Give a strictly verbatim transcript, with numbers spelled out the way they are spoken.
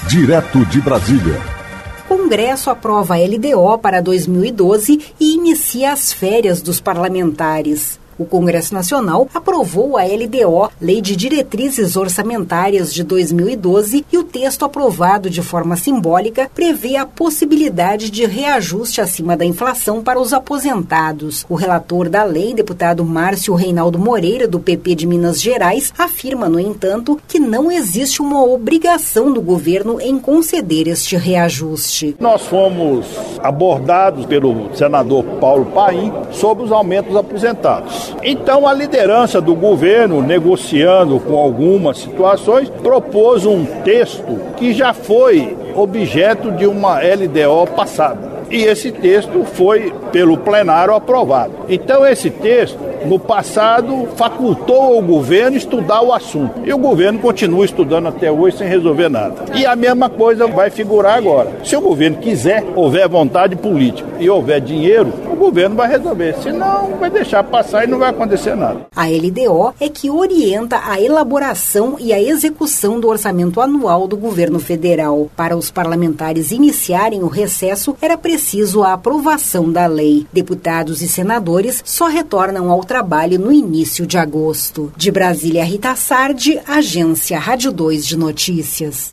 Direto de Brasília. Congresso aprova a L D O para dois mil e doze e inicia as férias dos parlamentares. O Congresso Nacional aprovou a L D O, Lei de Diretrizes Orçamentárias de dois mil e doze, e o texto aprovado de forma simbólica prevê a possibilidade de reajuste acima da inflação para os aposentados. O relator da lei, deputado Márcio Reinaldo Moreira, do P P de Minas Gerais, afirma, no entanto, que não existe uma obrigação do governo em conceder este reajuste. Nós fomos abordados pelo senador Paulo Paim sobre os aumentos aposentados. Então, a liderança do governo, negociando com algumas situações, propôs um texto que já foi objeto de uma L D O passada. E esse texto foi, pelo plenário, aprovado. Então, esse texto, no passado, facultou ao governo estudar o assunto. E o governo continua estudando até hoje sem resolver nada. E a mesma coisa vai figurar agora. Se o governo quiser, houver vontade política e houver dinheiro, o governo vai resolver. Senão, vai deixar passar e não vai acontecer nada. A L D O é que orienta a elaboração e a execução do orçamento anual do governo federal. Para os parlamentares iniciarem o recesso, era preciso a aprovação da lei. Deputados e senadores só retornam ao trabalho no início de agosto. De Brasília, Rita Sardi, Agência Rádio dois de Notícias.